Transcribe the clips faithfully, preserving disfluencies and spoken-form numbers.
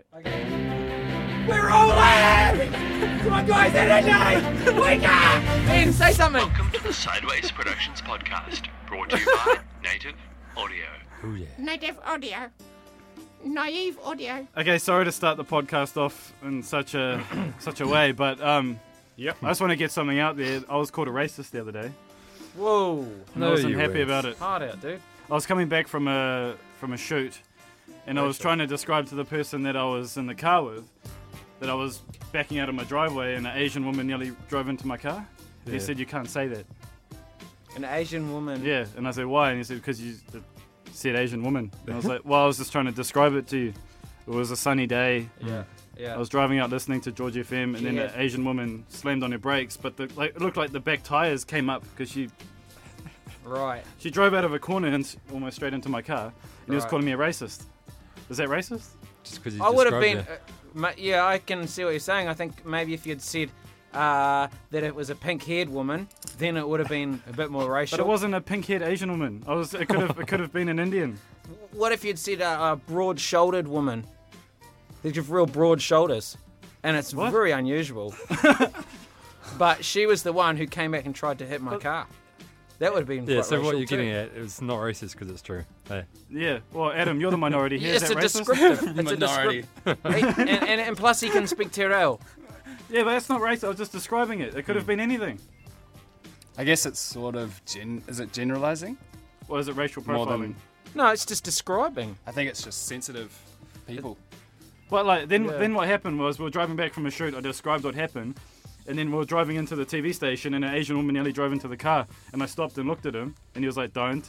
Okay. We're all in! Come on, guys, energy! Wake up! Ian, say something! Welcome to the Sideways Productions podcast, brought to you by Native Audio. Oh yeah. Native audio. Naive audio. Okay, sorry to start the podcast off in such a such a way, but um, Yep. I just want to get something out there. I was called a racist the other day, Whoa. and No, I wasn't you happy weren't. about it. Hard out, dude. I was coming back from a from a shoot, and I was Racist. trying to describe to the person that I was in the car with that I was backing out of my driveway, and an Asian woman nearly drove into my car. And He Yeah. said, "You can't say that." An Asian woman. Yeah, and I said, "Why?" And he said, "Because you it said Asian woman." And I was like, "Well, I was just trying to describe it to you. It was a sunny day. Yeah. Yeah. I was driving out listening to George F M, and She then had- an Asian woman slammed on her brakes, but the, like, it looked like the back tires came up because she Right. she drove out of a corner and s- almost straight into my car, and he was Right. calling me a racist. Is that racist? Just because I would have been. Uh, ma- yeah, I can see what you're saying. I think maybe if you'd said uh, that it was a pink-haired woman, then it would have been a bit more racial. But it wasn't a pink-haired Asian woman. I was. It could have. It could have been an Indian. What if you'd said a, a broad-shouldered woman? They have real broad shoulders, and it's What? very unusual. But she was the one who came back and tried to hit my car. That would have been Yeah. quite So what racial you're too. getting at? It's not racist because it's true. Hey. Yeah. Well, Adam, you're the minority here. It's Is a that racist? descriptive. It's a Minority. descriptive. and, and, and plus, he can speak Te Reo. Yeah, but that's not racist. I was just describing it. It could have been anything. I guess it's sort of gen. Is it generalizing? Or is it racial More profiling? than- No, it's just describing. I think it's just sensitive people. Well, like then, Yeah. then what happened was we were driving back from a shoot. I described what happened, and then we were driving into the T V station, and an Asian woman nearly drove into the car, and I stopped and looked at him, and he was like, "Don't,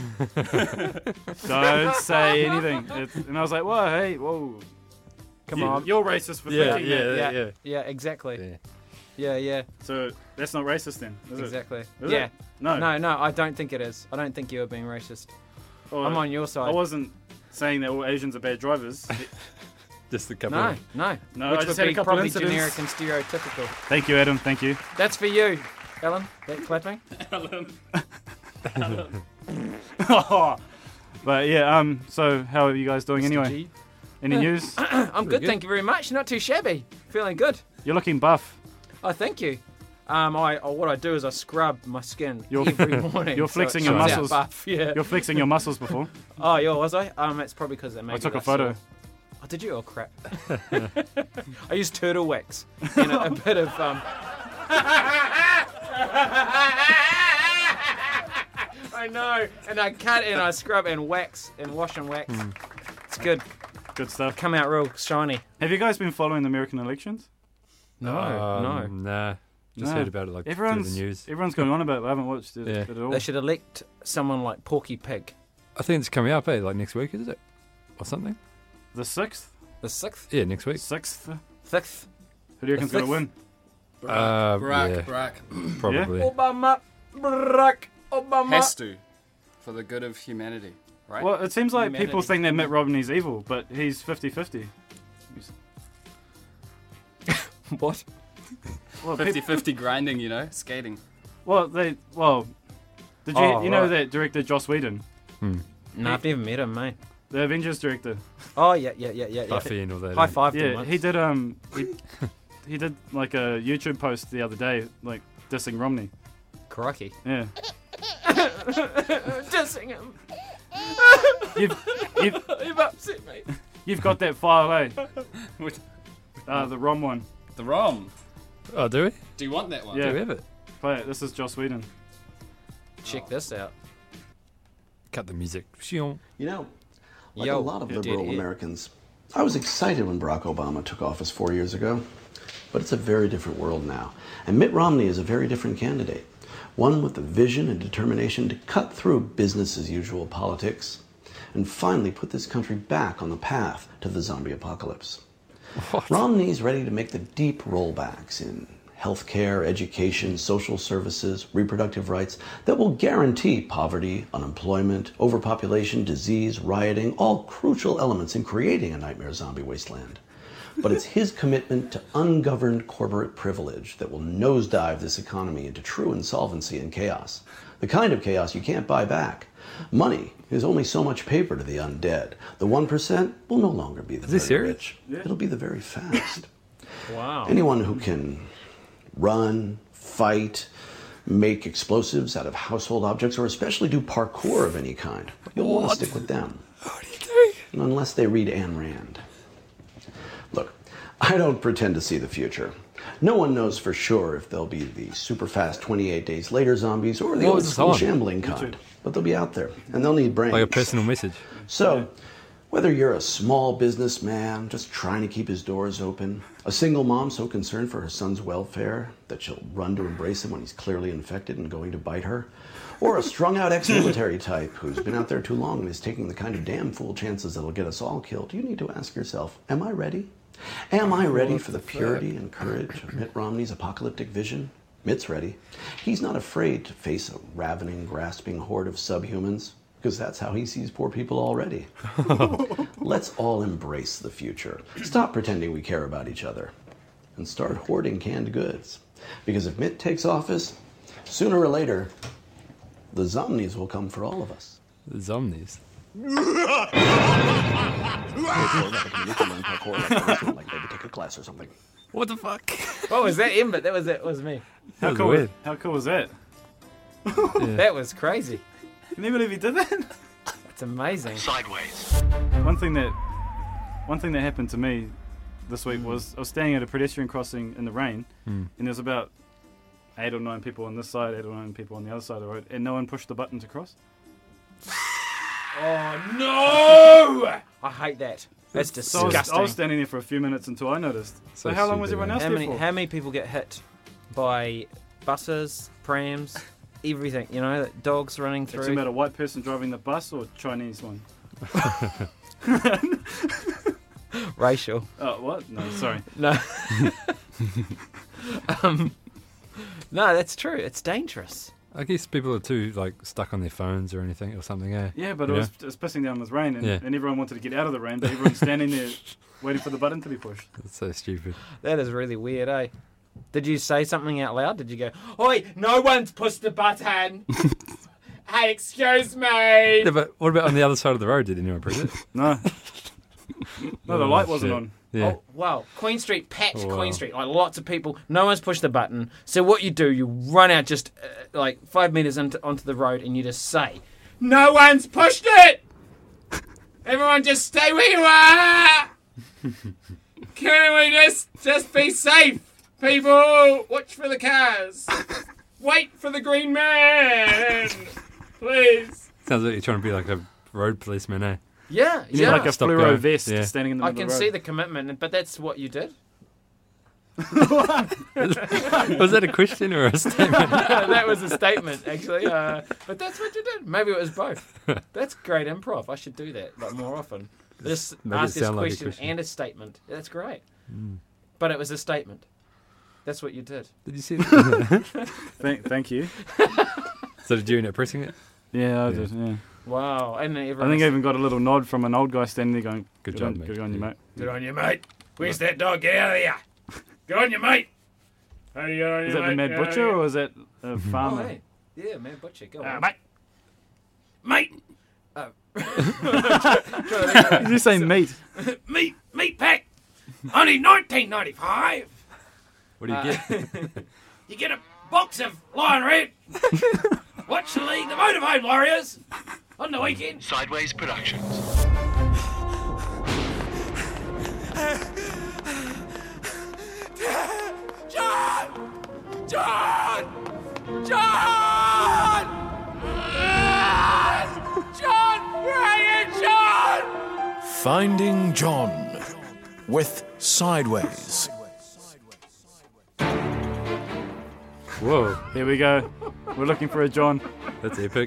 don't say anything." It, and I was like, "Whoa, hey, whoa, Come you, on. you're racist for Yeah. thinking Yeah. that." Yeah. Yeah, Yeah. yeah, exactly. Yeah. Yeah, yeah, So that's not racist then, is it? exactly. Is yeah. it? No, No, no, I don't think it is. I don't think you are being racist. Well, I'm on your I side. wasn't saying that all Asians are bad drivers. Just a couple. No, Of, no. No, Which I just would had a be couple probably incidents. generic and stereotypical. Thank you, Adam. Thank you. That's for you, Ellen. That clapping. But yeah, um, so how are you guys doing Mister anyway? G. Any news? I'm good, good. thank you very much. Not too shabby. Feeling good. You're looking buff. Oh, thank you. Um, I oh, what I do is I scrub my skin You're- every morning. you're so flexing it your comes out muscles. Buff, yeah. You're flexing your muscles before. Oh, yeah, was I? Um, it's probably because it made I me took a less photo. sore. Oh, did you? Oh, crap. I used turtle wax and a, a bit of um. I know, and I cut and I scrub and wax and wash and wax. Hmm. It's good. Good stuff. Come out real shiny. Have you guys been following the American elections? No, um, no. Nah. Just No. heard about it like Everyone's through the news. everyone's going on about it. I haven't watched it, Yeah. it at all. They should elect someone like Porky Pig. I think it's coming up, eh? Like next week, is it? Or something? The sixth, The sixth, Yeah, next week. sixth. sixth. Who do you reckon's The going to win? Uh, Barack, yeah. Barack. Probably. Obama, Barack Obama. Has to. For the good of humanity, right? Well, it seems like Humanity. people think that Mitt Romney's evil, but he's fifty-fifty. What? Well, peop- fifty-fifty grinding, you know, skating. well, they well. Did you Oh, you know right. that director Joss Whedon, No, I've never met him, mate. the Avengers director? Oh yeah, yeah, yeah, yeah, yeah. Buffy and all that. High eh? five to him Yeah, once. he did um he, he did like a YouTube post the other day, like dissing Romney. Crikey. Yeah, Dissing him. you've you've, You've upset me. you've got that file, eh? Which- Uh, the Rom one. The ROM. Oh, do we? Do you want that one? Yeah. Do we have it? Play it. This is Joss Whedon. Check this out. Cut the music. Shion. You know, like Yo, a lot of you liberal did it. Americans, I was excited when Barack Obama took office four years ago. But it's a very different world now. And Mitt Romney is a very different candidate. One with the vision and determination to cut through business as usual politics and finally put this country back on the path to the zombie apocalypse. What? Romney's ready to make the deep rollbacks in healthcare, education, social services, reproductive rights that will guarantee poverty, unemployment, overpopulation, disease, rioting, all crucial elements in creating a nightmare zombie wasteland. But it's his commitment to ungoverned corporate privilege that will nosedive this economy into true insolvency and chaos The kind of chaos you can't buy back. Money is only so much paper to the undead. The one percent will no longer be the Is this very serious? rich. Yeah. It'll be the very fast. Wow. Anyone who can run, fight, make explosives out of household objects, or especially do parkour of any kind, you'll want to stick with them. What do you do? Unless they read Ayn Rand. Look, I don't pretend to see the future. No one knows for sure if they'll be the super fast twenty-eight days later zombies or the What old was this school on? shambling kind. But they'll be out there, and they'll need brains. Like a personal message. So, whether you're a small businessman just trying to keep his doors open, a single mom so concerned for her son's welfare that she'll run to embrace him when he's clearly infected and going to bite her, or a strung-out ex-military type who's been out there too long and is taking the kind of damn fool chances that'll get us all killed, you need to ask yourself, am I ready? Am I ready for the purity and courage of Mitt Romney's apocalyptic vision? Mitt's ready. He's not afraid to face a ravening, grasping horde of subhumans, because that's how he sees poor people already. Let's all embrace the future. Stop pretending we care about each other. And start hoarding canned goods. Because if Mitt takes office, sooner or later, the zomnies will come for all of us. The zomnies. Like maybe take a class or something. What the fuck? What was that, Ember? That was that was me. How was cool? weird. How cool was that? That was crazy. Can you believe he did that? That's amazing. Sideways. One thing that one thing that happened to me this week was I was standing at a pedestrian crossing in the rain, Hmm. and there's about eight or nine people on this side, eight or nine people on the other side of the road, and no one pushed the button to cross. Oh no! I hate that. That's So I was, disgusting. I was standing there for a few minutes until I noticed. So, So how long was stupid, everyone eh? else how there many for? how many people get hit by buses, prams, everything? You know, dogs running It's through. about a white person driving the bus or Chinese one? Racial. Oh, what? No, sorry. No. um, no, that's true. It's dangerous. I guess people are too like stuck on their phones or anything or something, eh? Yeah, but You it was, it was pissing down with rain, and, Yeah. and everyone wanted to get out of the rain, but everyone's standing there waiting for the button to be pushed. It's so stupid. That is really weird, eh? Did you say something out loud? Did you go, "Oi, no one's pushed the button"? Hey, excuse me. Yeah, but what about on the other side of the road? Did anyone press it? No. No, the Oh, light wasn't shit. on. Yeah. Oh, wow. Queen Street, packed Oh, wow. Queen Street. Like, lots of people. No one's pushed the button. So what you do, you run out just, uh, like, five metres into, onto the road and you just say, "No one's pushed it! Everyone just stay where you are! Can we just, just be safe, people? Watch for the cars. Wait for the green man. Please." Sounds like you're trying to be like a road policeman, eh? Yeah, You need yeah. like a Stop fluoro going. vest Yeah. standing in the I middle can of the see road. the commitment, but that's what you did. Was that a question or a statement? That was a statement, actually. Uh, but that's what you did. Maybe it was both. That's great improv. I should do that like more often. Just Make it ask this sound like a question, question. and a statement. That's great. But it was a statement. That's what you did. Did you see that? Thank, thank you. So did you end up pressing it? Yeah, I Yeah. did, yeah. Wow. And I everyone think I even got a little nod from an old guy standing there going, Good good job, on, mate." Good on you, Yeah. mate. Good on you, mate. Where's that dog? Get out of here. Good on you, mate. How you on, Is you, that the mate? Mad Get out of Butcher here. or is that a Oh, farmer? hey. Yeah, man, butcher. Go Uh, on. mate. Mate. Did you say meat? Meat. Meat pack. Only nineteen ninety-five. What do you Uh, get? You get a box of Lion Red. Watch the league, the Motorhome Warriors, on the weekend. Sideways Productions. John! John! John! John! Where are you, John? Finding John with Sideways. Whoa, Here we go. We're looking for a John. that's epic.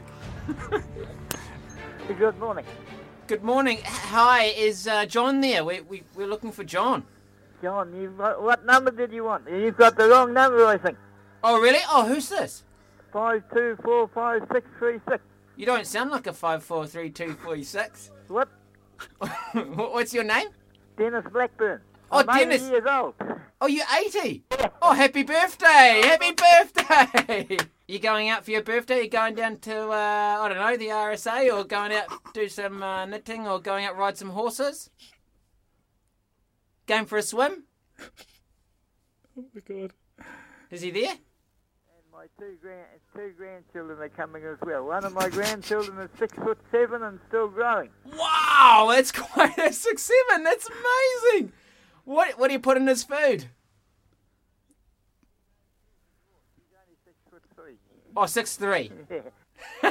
Good morning. Good morning. Hi, is uh, John there? We, we, we're looking for John. John, you what number did you want? You've got the wrong number, I think. Oh, really? Oh, who's this? Five two four five six three six. You don't sound like a five four three two four six. What? What's your name? Dennis Blackburn. Oh, I'm eighty Dennis. years old. Oh, you're eighty. Oh, happy birthday! Happy birthday! You going out for your birthday? You going down to uh, I don't know, the R S A, or going out do some uh, knitting, or going out ride some horses? Going for a swim? Oh my god. Is he there? My two grand, two grandchildren are coming as well. One of my grandchildren is six foot seven and still growing. Wow, that's quite a six seven. That's amazing. What what do you put in his food? He's only six foot three. Oh, six three. Yeah.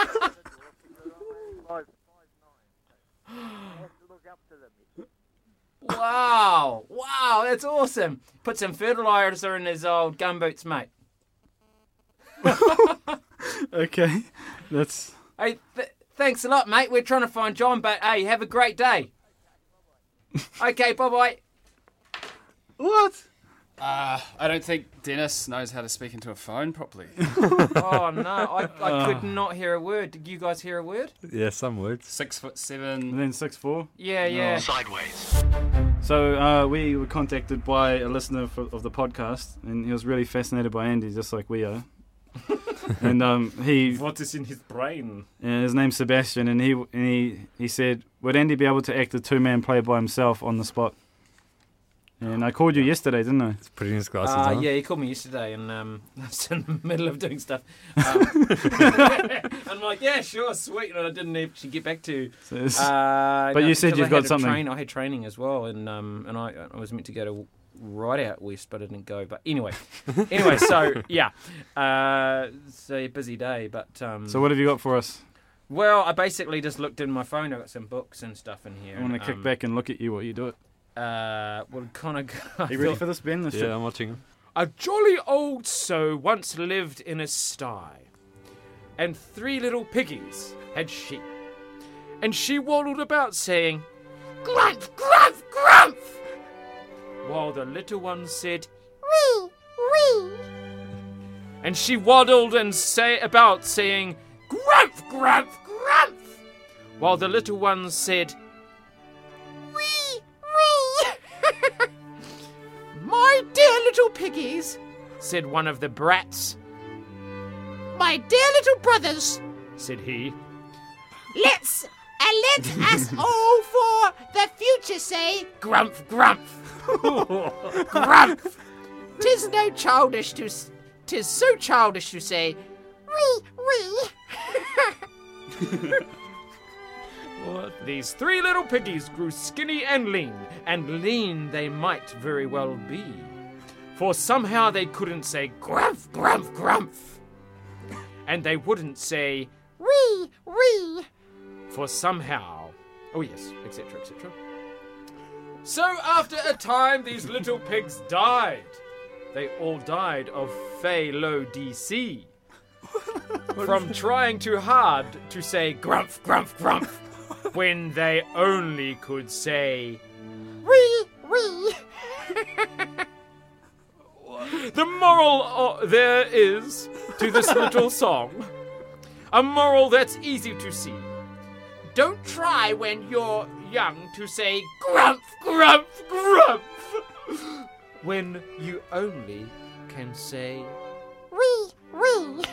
five, five, nine. So you have to look up to them. Wow, wow, that's awesome. Put some fertilizer in his old gumboots, mate. Okay, that's. Hey, th- thanks a lot, mate. We're trying to find John, but hey, have a great day. Okay, bye bye. What? Uh, I don't think Dennis knows how to speak into a phone properly. Oh no, I, I could not hear a word. Did you guys hear a word? Yeah, some words. Six foot And seven. then six four. Yeah, yeah. Sideways. So uh, we were contacted by a listener for, of the podcast, and he was really fascinated by Andy, just like we are. And um, he, What is in his brain? uh, his name's Sebastian, and he and he he said, would Andy be able to act a two-man play by himself on the spot? And I called you yesterday, didn't I? He's putting his glasses Uh, on. yeah, he called me yesterday, and um, I was in the middle of doing stuff. Um, I'm like, yeah, sure, sweet, and I didn't actually get back to. So it's- Uh, But no, you said because you've I got had a something. Train, I had training as well, and um, and I, I was meant to go to right out west, but I didn't go. But anyway, anyway, so yeah, uh, so a busy day. But um, so what have you got for us? well, I basically just looked in my phone. I got some books and stuff in here. I want to and, kick um, back and look at you while you do it. Uh, well, kind of. Are you ready for this, Ben? This Yeah, I'm watching him. A jolly old sow once lived in a sty, and three little piggies had sheep. And she waddled about saying, "Grumph, grumph, grumph," while the little one said, Wee, wee. and she waddled and say about saying, "Grumph, grumph, grumph," while the little one said, Wee, wee. "My dear little piggies," said one of the brats, My dear little brothers, said he, let's, and let us all for the future say, "Grumph, grumph, grumph." "'Tis no childish to, s- 'tis so childish to say, wee, wee. These three little piggies grew skinny and lean, and lean they might very well be. For somehow they couldn't say grumph, grumph, grumph. And they wouldn't say Wee, wee. for somehow. Oh yes, et cetera, et cetera. So after a time these little pigs died. They all died of fey low D C. From trying too hard to say grumph, grumph, grumph. When they only could say, Wee, wee. the moral o- there is to this little song, a moral that's easy to see. Don't try when you're young to say grumph, grumph, grumph, when you only can say Wee, wee.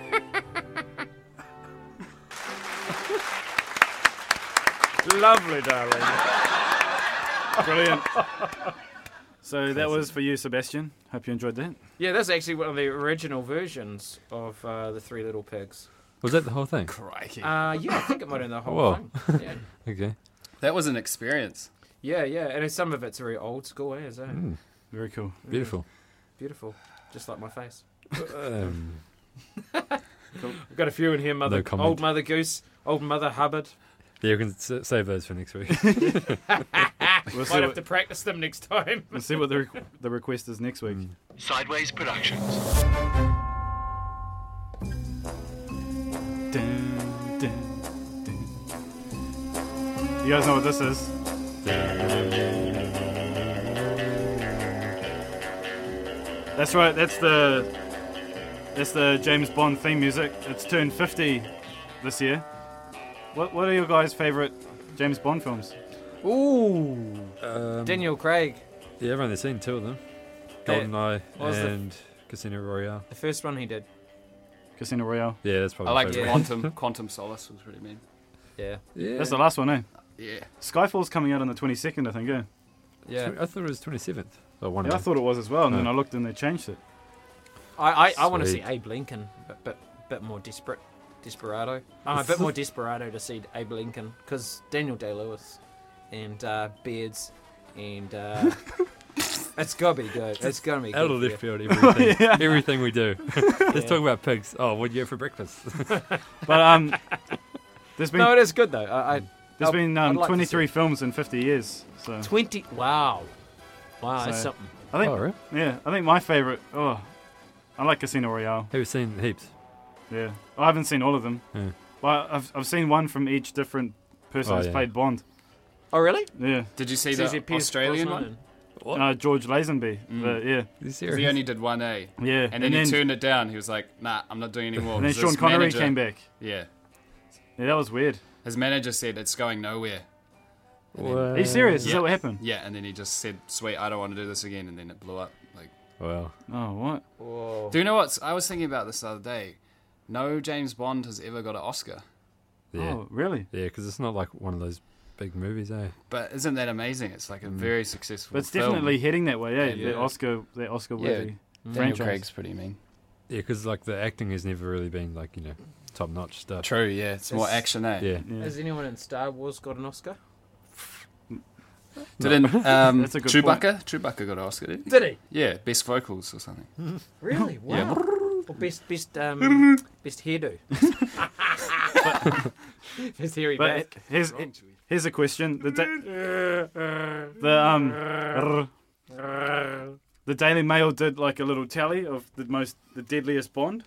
lovely, darling. Brilliant. So that was for you, Sebastian. Hope you enjoyed that. Yeah, that's actually one of the original versions of uh, the Three Little Pigs. Was that the whole thing? Crikey. Uh, yeah, I think it might have been the whole Whoa. thing. Yeah. Okay. That was an experience. Yeah, yeah, and some of it's very old school, eh, is it? Mm, Very cool. beautiful. Beautiful, just like my face. Um, I've got a few in here, Mother, No comment. old Mother Goose, old Mother Hubbard. yeah, you can s- save those for next week. We'll see Might have what, to practice them next time. we'll see what the, re- the request is next week. Sideways Productions. Dun, dun, dun. You guys know what this is? That's right. That's the that's the James Bond theme music. It's turned fifty this year. What What are your guys' favourite James Bond films? Ooh, Um, Daniel Craig. yeah, I've only seen two of them. GoldenEye What was the- and Casino Royale. The first one he did. Casino Royale. Yeah, that's I probably. like my favourite. Quantum. Quantum Solace was pretty mean. Yeah. Yeah. That's the last one, eh? Yeah. Skyfall's coming out on the twenty-second, I think, eh? Yeah. I thought it was twenty-seventh. Oh, one Yeah, I of thought it was as well, and then Oh. I looked and they changed it. I, I, I want to see Sweet. Abe Lincoln, but bit, bit more desperate. Desperado. I'm a bit more desperado to see Abe Lincoln, because Daniel Day-Lewis and uh, Beards and... Uh, it's got to be good. It's going to be good. Out of for left you. field, everything. Yeah. Everything we do. Let's Yeah. talk about pigs. Oh, what did you have for breakfast? But um, there's been No, it is good, though. I, I, there's I'd- been I'd um, like to see twenty-three it. films in fifty years. So twenty... Wow. Wow, that's So- something. I think, Oh, really? yeah, I think my favorite. Oh, I like Casino Royale. Have you seen heaps? Yeah, I haven't seen all of them. Yeah. But I've I've seen one from each different person Oh, who's yeah. played Bond. Oh, really? Yeah, Did you see So is the it Pierce Australian Brosnan one? and- What? uh, George Lazenby. Mm. But, yeah, Are you 'Cause serious? he only did one A. yeah, And then he turned it down. He was like, nah, I'm not doing any more. and then 'Cause Sean his Connery manager- came back. Yeah. Yeah, that was weird. His manager said it's going nowhere. What? Are you serious? Is Yeah. that what happened? Yeah, and then he just said, sweet, I don't want to do this again. And then it blew up. Like, Wow. Oh, what? Whoa. do you know what? I was thinking about this the other day. No James Bond has ever got an Oscar. Yeah. Oh, really? Yeah, because it's not like one of those big movies, eh? But isn't that amazing? It's like a very successful But it's film. definitely heading that way. Yeah, Yeah. that Oscar, that Oscar Yeah. worthy Daniel franchise. Craig's pretty mean. Yeah, because like the acting has never really been like you know top notch stuff. True, yeah. It's more It's- action, eh? Yeah. Yeah. Has anyone in Star Wars got an Oscar? Didn't um, That's a good Chewbacca? Chewbacca got an Oscar, did he? Did he? Yeah, best vocals or something. Really? Wow. Yeah. Or best best um best hairdo. Best hairy But back. here's here's a question. The da- the um the Daily Mail did like a little tally of the most the deadliest Bond.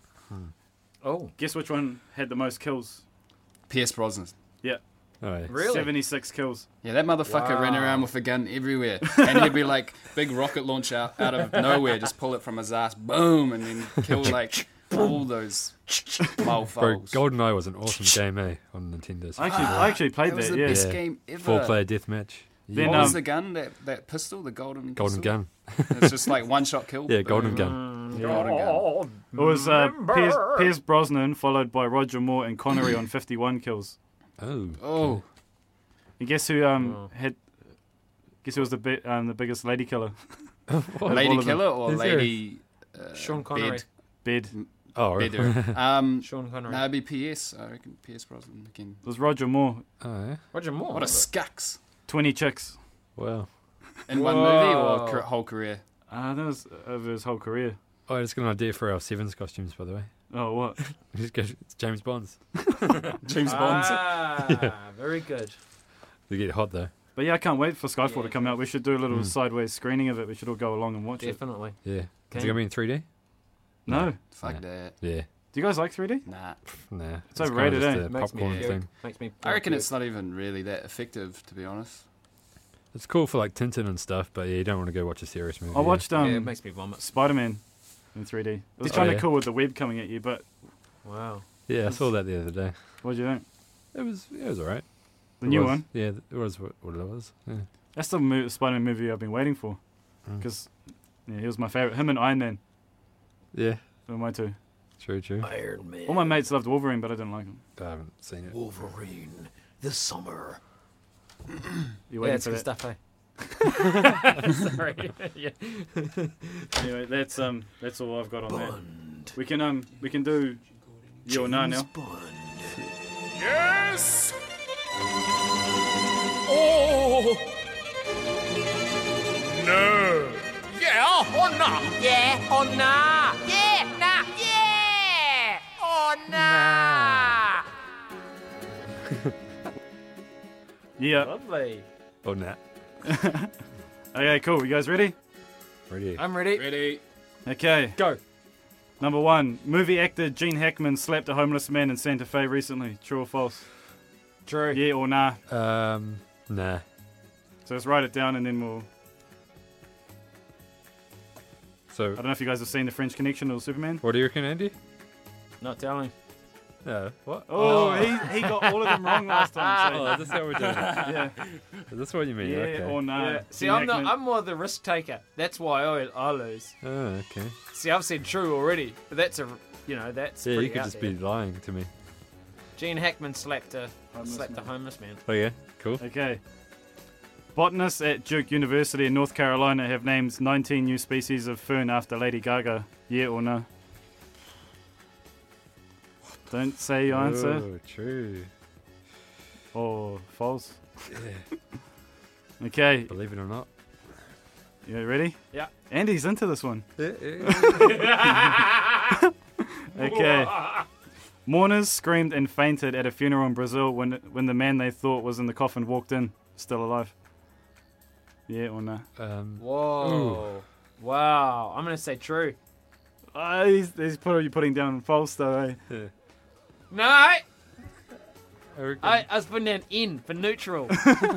Oh, Guess which one had the most kills? Pierce Brosnan. Yeah, Oh, yeah. really? seventy-six kills. Yeah, that motherfucker ran Wow. around with a gun everywhere. And he'd be like, big rocket launch out, out of nowhere, just pull it from his ass, boom, and then kill like all those Bro, mofos. GoldenEye was an awesome game, eh? On Nintendo. I actually I actually played That was that. the Yeah. best Yeah. game ever. Four player deathmatch. Then, What um, was the gun? That that pistol, the golden Golden pistol? gun. It's just like one shot kill. Yeah, golden Boom. gun. Golden gun. It was uh, Piers, Piers Brosnan followed by Roger Moore and Connery on fifty-one kills. Oh. Oh, And guess who um Oh. had? Guess who was the bi- um, the biggest lady killer? What? All lady of them. killer or Is there- lady? Uh, Sean Connery. Bed, Bed. Oh, right. bedder. um, Sean Connery. no, it'd be P S. I reckon P S Brosnan again. It was Roger Moore. Oh, yeah. Roger Moore. What a scucks Twenty chicks. Wow. in one movie or Whoa. car- whole career. Ah, that was over his whole career. Oh, I just got an idea for our Sevens costumes, by the way. Oh, what? Just go, it's James Bond's. James Bond. Ah, very good. They get hot though. But yeah, I can't wait for Skyfall Yeah, to come out. We should do a little Mm. sideways screening of it. We should all go along and watch it. Definitely. Yeah. Is it Okay. gonna be in three D? No. Fuck Yeah. that. Yeah. Do you guys like three D? Nah. Nah. It's overrated, kinda eh? just a Makes me popcorn puke. thing. Makes me. I reckon puke. it's not even really that effective, to be honest. It's cool for like Tintin and stuff, but yeah, you don't want to go watch a serious movie. I watched um yeah, it makes me vomit. Spider-Man in three D. It was Did kind you? of cool with the web coming at you, but Wow. Yeah, yeah I saw that the other day. what do you think? It was it was alright. The It new was- one? Yeah, it was what, what it was. Yeah. That's the mo- Spider-Man movie I've been waiting for. Mm. Because yeah, he was my favorite. Him and Iron Man Yeah. were my two. True, true. Iron Man. All my mates loved Wolverine, but I didn't like him. I haven't seen it. Wolverine. The summer. You Yeah, waiting it's for good that? stuff, eh? Sorry. yeah. Anyway, that's um that's all I've got on that. Bond. We can um we can do you or no now. Bond. Yes! Oh! No! Yeah or not? Yeah or nah? Yeah, nah, yeah or nah? Yeah. Lovely. Oh, nah. Okay, cool. You guys ready? Ready? I'm ready. Ready? Okay. Go. Number one, movie actor Gene Hackman slapped a homeless man in Santa Fe recently. True or false? True. Yeah or nah? Um, nah. So let's write it down and then we'll. So, I don't know if you guys have seen The French Connection or Superman. what do you reckon, Andy? Not telling. No, what? Oh, he, he got all of them wrong last time. Oh, that's how we're doing it. Yeah. Is this what you mean? Yeah okay. or no? Yeah. See, Gene I'm not. Hackman. I'm more the risk taker. That's why I, I lose. Oh, okay. See, I've said true already, but that's a, you know, that's Yeah, pretty you could out just there. be lying to me. Gene Hackman slapped a Homeless slapped man. a homeless man. Oh, yeah? Cool. Okay. Botanists at Duke University in North Carolina have named nineteen new species of fern after Lady Gaga. Yeah or no? Don't say your answer. Oh, true. Or false. Yeah. Okay. Believe it or not. You ready? Yeah. Andy's into this one. Yeah. Okay. Mourners screamed and fainted at a funeral in Brazil when when the man they thought was in the coffin walked in, still alive. Yeah or no? Um, Whoa. Wow. I'm going to say true. Uh, he's, he's put, you putting down false though, eh? yeah. No! I, I reckon- I was putting down in for neutral.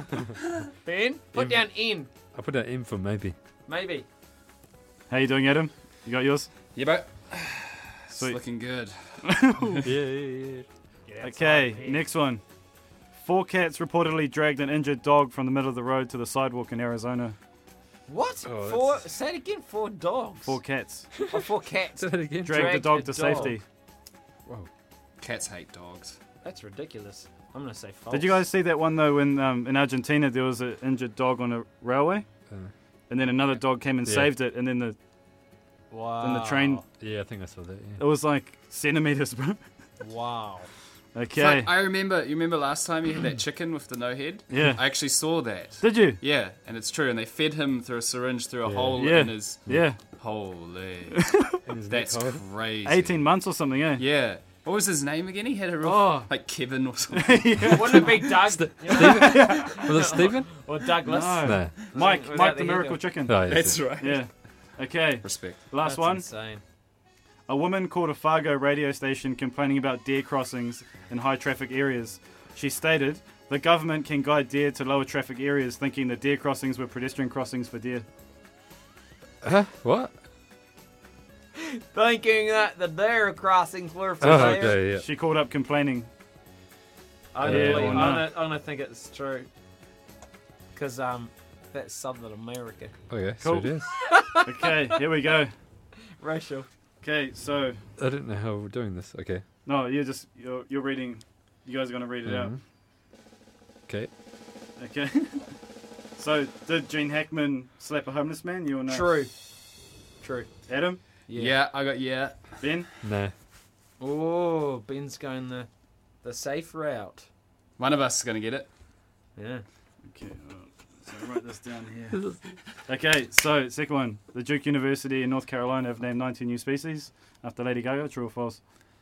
Ben, put In- down in. I put that in for maybe. Maybe. How you doing, Adam? You got yours? Yeah, but it's Sweet. looking good. yeah, yeah, yeah. Okay, next one. Four cats reportedly dragged an injured dog from the middle of the road to the sidewalk in Arizona. What? Oh, four? that's- Say it again. Four dogs. Four cats Oh, four cats. Say that again. dragged the Dragged dog a to dog. safety. Whoa. Cats hate dogs. That's ridiculous. I'm gonna say false. Did you guys see that one though? When um, in Argentina there was an injured dog on a railway, Uh, and then another dog came and Yeah. saved it, and then the Wow. then the train. yeah, I think I saw that. It Yeah. was like centimeters, bro. Wow. Okay. Fuck, I remember. You remember last time you had that chicken with the no head? Yeah. I actually saw that. Did you? Yeah, and it's true. And they fed him through a syringe through a Yeah. hole Yeah. in his. Yeah. Holy. And his That's neck hole. crazy. Eighteen months or something, eh? Yeah. What was his name again? He had a real. Oh. Like Kevin or something. Wouldn't it be Doug? Was it Stephen? Or Douglas? No. No. Mike, Without Mike the the head Miracle though. Chicken. Oh, yeah, That's it. right. Yeah. Okay. Respect. Last That's one. insane. A woman called a Fargo radio station complaining about deer crossings in high traffic areas. She stated, the government can guide deer to lower traffic areas, thinking that deer crossings were pedestrian crossings for deer. Huh? What? Thinking that the dare crossings were for Oh, there. okay, yeah. She called up complaining. I Yeah, don't or believe. no. I'm gonna, I'm gonna think it's true. Because um, that's Southern America. Oh, yeah, Cool. so it is. Okay, here we go. Racial. Okay, so I didn't know how we're doing this. Okay. no, you're just you're, you're reading. You guys are gonna read it Mhm. Okay. out. Okay. So did Gene Hackman slap a homeless man? You or no? True. True. Adam, Yeah. I got yeah. Ben. No. Oh, Ben's going the the safe route. One of us is gonna get it. Yeah. Okay, uh, so I write this down here. Okay, so second one. The Duke University in North Carolina have named nineteen new species after Lady Gaga. True or false?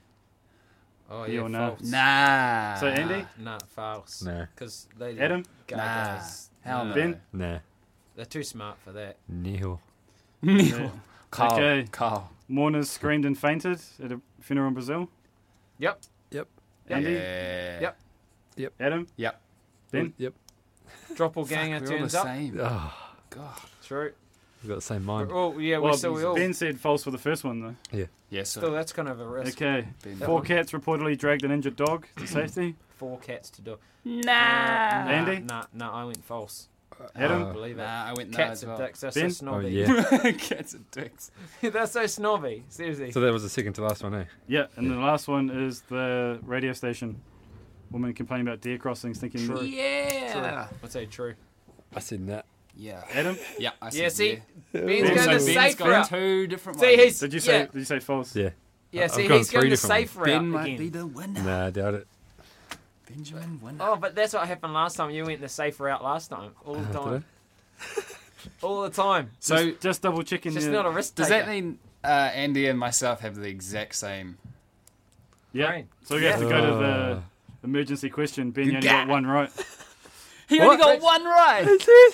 Oh You yeah. or no? False. Nah. So Andy, Nah, false. No. Because they Adam, Nah. Gaga's- Hell no. Ben. No. They're too smart for that. Neil. Yeah. Carl. Okay. Carl. Mourners screamed and fainted at a funeral in Brazil. Yep. Yep. Andy, Yeah. Yep. Adam, Yep. Ben. Yep. Doppelganger We're all the turns up. same. Oh, God. True. we've got the same mind. Oh yeah, we Well, still we all. Ben said false for the first one though. Yeah. So. Still, that's kind of a risk. Okay. Ben. Four cats reportedly dragged an injured dog to safety. Four cats to do. Nah. Andy? Nah, nah, I went false. Adam, I believe it. Nah. I went no Cats as are well. dicks. They're Ben? so Oh, snobby. yeah. Cats are dicks. They're so snobby. Seriously. So that was the second to last one, eh? yeah, and the last one is the radio station. Woman complaining about deer crossings, thinking. True. Yeah. I'd say true. I said that. Yeah. Adam, Yeah. I said Yeah, see, yeah. Ben's Ben going said the Ben's safe gone route. two different See, ones. he's did you say? yeah, Did you say false? Yeah. yeah. I've See, gone he's three going the different safe route Ben might be again. the winner. Nah, I doubt it. Benjamin winner. Oh, but that's what happened last time. You went the safe route last time, all the Did time, all the time. So Just, just double checking. It's just your- not a risk does taker. that mean uh, Andy and myself have the exact same? Yeah. Brain. So we have to go to Uh. the emergency question. Ben, you You only got got one right. He What? only got one right.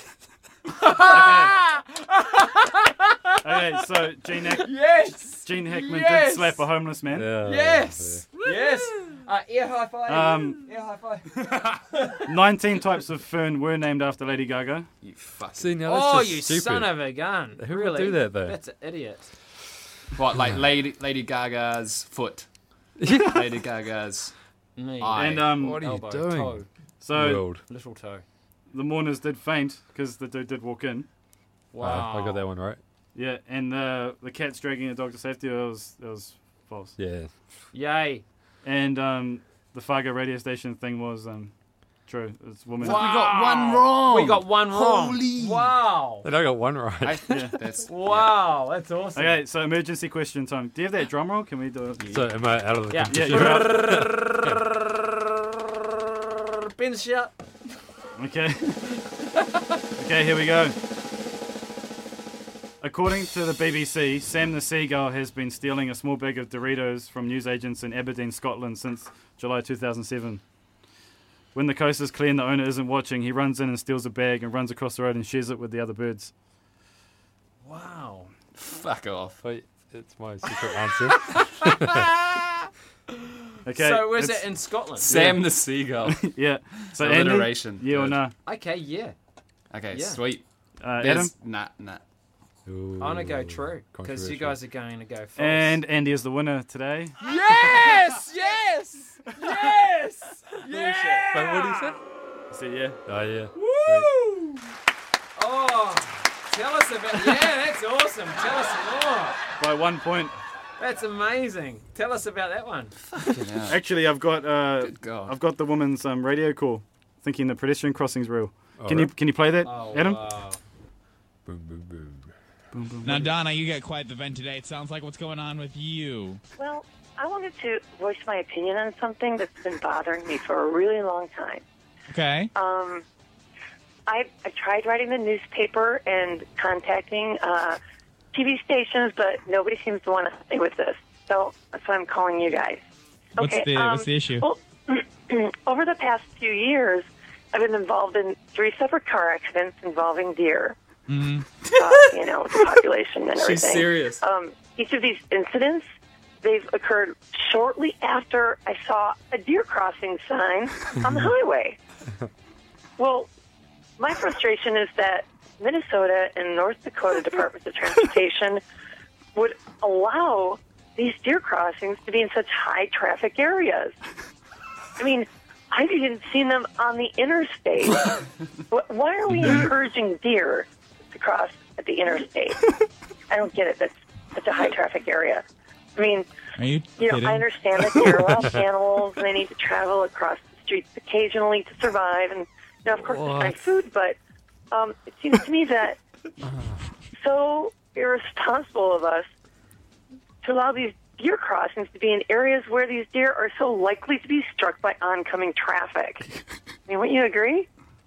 Okay, so Gene, Hack- Yes. Gene Hackman Yes! did slap a homeless man. Yeah. Yes. Yes. Uh, ear high five. Um, ear high five. nineteen types of fern were named after Lady Gaga. You fuck. See, now that's Oh, just you stupid. son of a gun! Who would really? do that, though? That's an idiot. What, like Lady Lady Gaga's foot? Lady Gaga's Me. eye. And um, What are you Elbow, doing? toe, so World. little toe. the mourners did faint because the dude did walk in. Wow. Uh, I got that one right. Yeah, and the the cat's dragging a dog to safety. It was it was false. Yeah. Yay. And um, the Fargo radio station thing was um, true. It's woman. We got one wrong. We got one wrong. Holy. Wow. And I got one right. I, yeah, that's Wow. That's awesome. Okay, so emergency question time. Do you have that drum roll? Can we do it? So am I out of the Yeah. Yeah, competition? you're out. Pin shot. Okay. Okay, here we go. According to the B B C, Sam the Seagull has been stealing a small bag of Doritos from newsagents in Aberdeen, Scotland since July two thousand seven. When the coast is clear and the owner isn't watching, he runs in and steals a bag and runs across the road and shares it with the other birds. Wow. fuck off. Wait, it's my secret answer. Okay. So was it's- it in Scotland? Sam the Seagull. Yeah. So Andy, Alliteration. yeah or Good. no? Okay, yeah. Okay, Yeah. sweet. Uh, Adam? There's- Nah, nah. I'm gonna go true because you Controversial. guys are going to go false. And Andy is the winner today. yes, yes, yes, yes. Wait, what did you say? So yeah. Oh, yeah. Woo! Oh, tell us about. Yeah, that's awesome. Tell us more. By one point. That's amazing. Tell us about that one. Actually, I've got uh, Good God. I've got the woman's um, radio call, thinking the pedestrian crossing's real. Oh, can you really? can you play that, Oh, Adam? wow. Boom, boom, boom. Boom, boom, Now, boom. Donna, you got quite the vent today. It sounds like what's going on with you. Well, I wanted to voice my opinion on something that's been bothering me for a really long time. Okay. Um, I, I tried writing the newspaper and contacting uh, T V stations, but nobody seems to want to help me with this. So that's why I'm calling you guys. What's Okay, the um, What's the issue? Well, over the past few years, I've been involved in three separate car accidents involving deer. Mm-hmm. Uh, you know, the population and everything. She's serious. Um, each of these incidents, they've occurred shortly after I saw a deer crossing sign on the highway. Well, my frustration is that Minnesota and North Dakota Departments of Transportation would allow these deer crossings to be in such high traffic areas. I mean, I've even seen them on the interstate. Wh- Why are we encouraging deer to cross at the interstate? I don't get it. That's such a high traffic area. I mean, Are you you know, kidding? I understand that deer are wild animals and they need to travel across the streets occasionally to survive, and you know, of course, to find food. But um, it seems to me that so irresponsible of us to allow these deer crossings to be in areas where these deer are so likely to be struck by oncoming traffic. I mean, wouldn't you agree?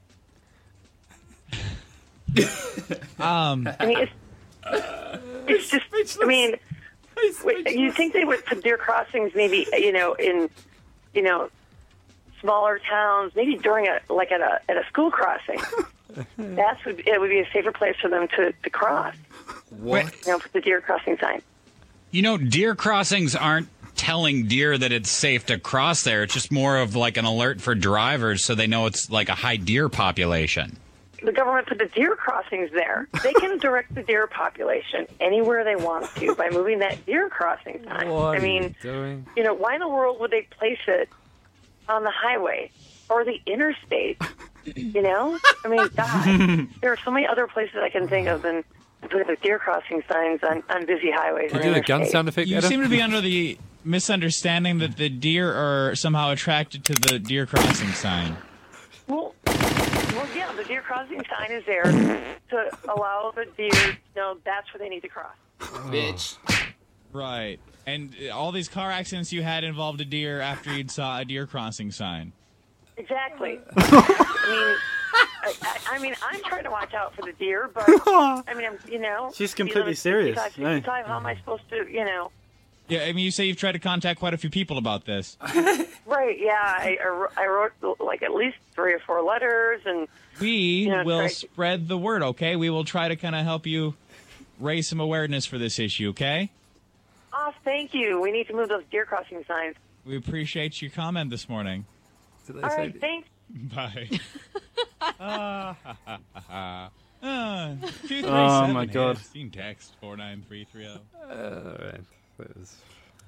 Um, I mean, it's, it's just, I mean, wait, you think they would put deer crossings maybe, you know, in, you know, smaller towns, maybe during a, like at a, at a school crossing. That's would, it would be a safer place for them to, to cross. What? You know, put the deer crossing sign. you know, deer crossings aren't telling deer that it's safe to cross there. It's just more of like an alert for drivers so they know it's like a high deer population. The government put the deer crossings there. They can direct the deer population anywhere they want to by moving that deer crossing sign. What I are mean, you doing? you know, why in the world would they place it on the highway or the interstate? You know? I mean, God, there are so many other places I can think of than putting the deer crossing signs on, on busy highways. Can or you do the gun interstates. sound effect, You Adam? seem to be under the misunderstanding that the deer are somehow attracted to the deer crossing sign. Well, well, yeah, the deer crossing sign is there to allow the deer to know that's where they need to cross. Bitch. Right. And uh, all these car accidents you had involved a deer after you'd saw a deer crossing sign. Exactly. I mean, I, I, I mean, I'm trying to watch out for the deer, but I mean, I'm, you know, She's you completely live at serious, fifty-five, no. sixty-five, how am I supposed to, you know? Yeah, I mean, you say you've tried to contact quite a few people about this. Right? Yeah, I, I wrote- I wrote like at least three or four letters, and We Yeah, will right. spread the word, okay? We will try to kind of help you raise some awareness for this issue, okay? oh, thank you. We need to move those deer crossing signs. We appreciate your comment this morning. Did they All say right, thanks. Bye. Ah, ha, ha, ha, ha. Ah, two, three, Oh, seven, my God. Seen text four nine three three zero. Uh, man, that was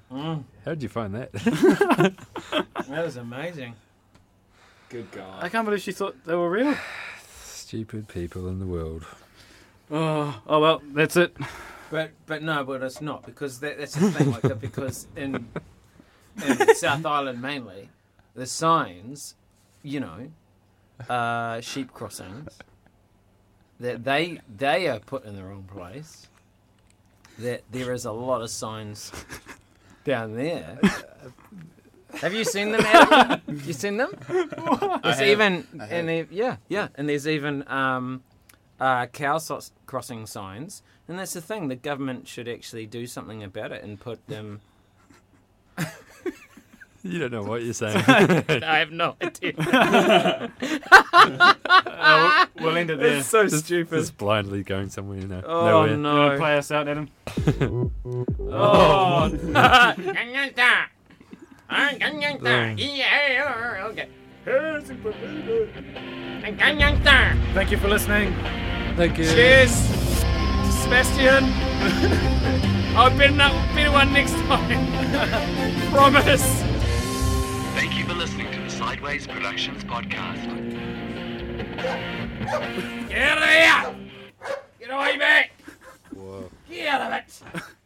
Mm. How did you find that? That was amazing. Good God. I can't believe she thought they were real. Stupid people in the world. Oh, oh well, that's it. But but no, but it's not because that, that's the thing. Like because in in South Island mainly, the signs, you know, uh, sheep crossings, that they they are put in the wrong place. That there is a lot of signs down there. Have you seen them, Adam? You seen them? There's have. even I have. and they, yeah yeah, and there's even um, uh, cow so- crossing signs, and that's the thing. The government should actually do something about it and put them. You don't know what you're saying. I have no idea. uh, we'll, we'll end it there. It's so just, stupid. Just blindly going somewhere. No, Oh nowhere. You no! want to play us out, Adam? Oh. Thank you for listening. Thank you. Cheers, Sebastian. I'll be a better one next time. Promise. Thank you for listening to the Sideways Productions podcast. Get out of here! Get away back! Whoa. Get out of it!